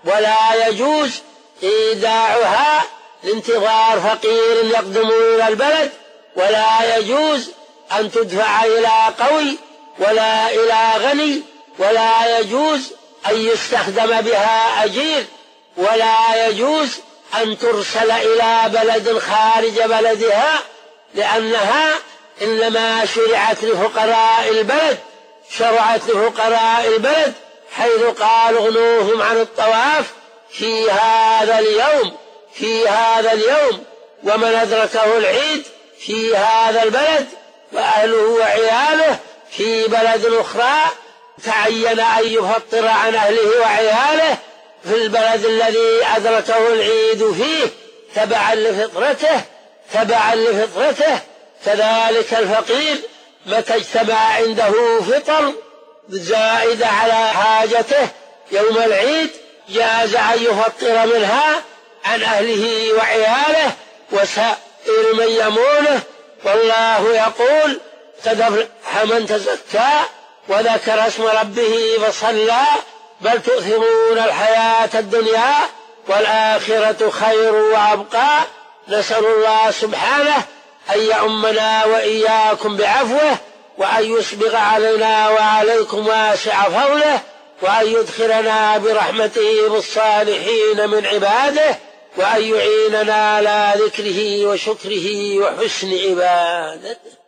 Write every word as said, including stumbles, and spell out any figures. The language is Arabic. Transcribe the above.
ولا يجوز إيداعها لانتظار فقير يقدم إلى البلد، ولا يجوز أن تدفع إلى قوي ولا إلى غني، ولا يجوز أن يستخدم بها أجير، ولا يجوز أن ترسل إلى بلد خارج بلدها، لأنها إنما شرعت لفقراء البلد، شرعت لفقراء البلد، حيث قال اغنوهم عن الطواف في هذا اليوم في هذا اليوم ومن أدركه العيد في هذا البلد وأهله وعياله في بلد أخرى تعين أن يفطر عن أهله وعياله في البلد الذي أدركه العيد فيه تبعا لفطرته تبعا لفطرته كذلك الفقير متى اجتمع عنده فطر زائدة على حاجته يوم العيد جاز أن يفطر منها عن أهله وعياله وسائر من يمونه. والله يقول قد أفلح من تزكى وذكر اسم ربه فصلى بل تؤثرون الحياة الدنيا والآخرة خير وأبقى. نسأل الله سبحانه أن يعمنا وإياكم بعفوه وأن يسبغ علينا وعليكم واسع فضله وأن يدخلنا برحمته بالصالحين من عباده وأن يعيننا على ذكره وشكره وحسن عبادته.